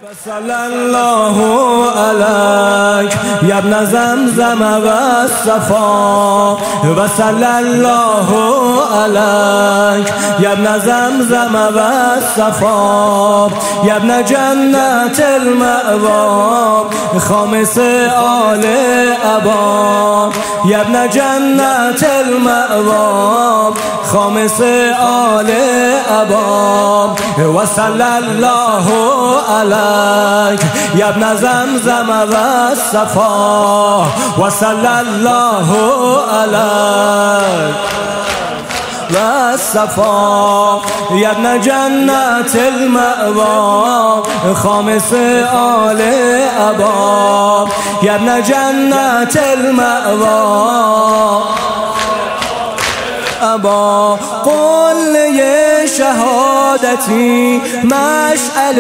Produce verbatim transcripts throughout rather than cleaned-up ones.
صلی الله علیک یا ابن زمزم و الصفا و صلی الله علیک یا ابن زمزم و الصفا یا ابن جنت المأوا خامس آل ابا یا ابن جنت المأوا خامس آل ابا و صلی الله علیک یا ابن زمزم و الصفا و صلی الله علیک و الصفا یا ابن جنت المأوا خامس آل ابا یا ابن جنت المأوا ابا قله شهادتی مشعل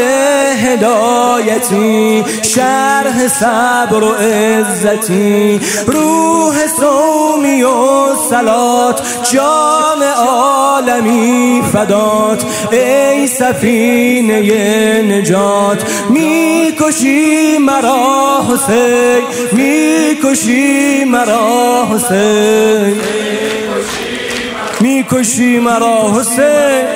هدایتی شرح صبر و عزتی روح صومی و صلات جان عالمی فدات ای سفینه نجات میکشی مرا حسین میکشی مرا حسین میکشی مرا حسین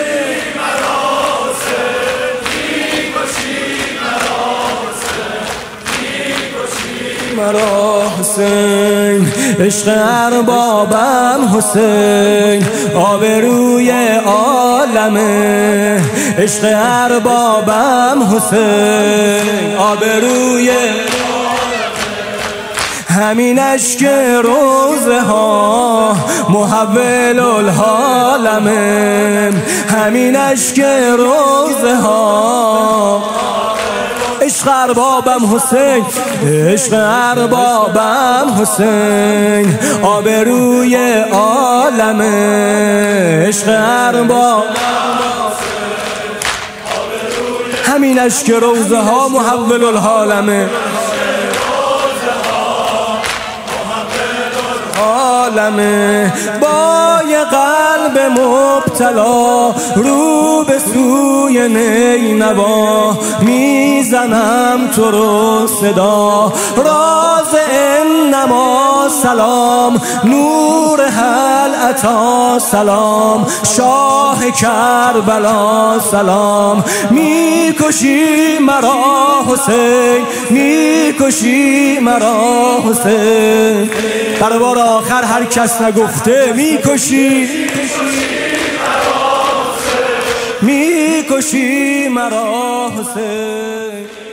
مرا حسین عشق اربابم حسین آبروی عالمه عشق اربابم حسین آبروی همین اشک روزه ها محول العالمه همین اشک روزه ها عشق اربابم حسین عشق اربابم حسین آبروی عالمه عشق ارباب همین اشک روزه ها محول العالمه عالمه با یه قلب مبتلا رو به سوی نینوا میزنم تو رو صدا راز انما سلام نور هل عطا سلام شاه کربلا سلام میکشی مرا حسین میکشی مرا حسین در بار آخر هر کس نگفته میکشی میکشی مرا حسین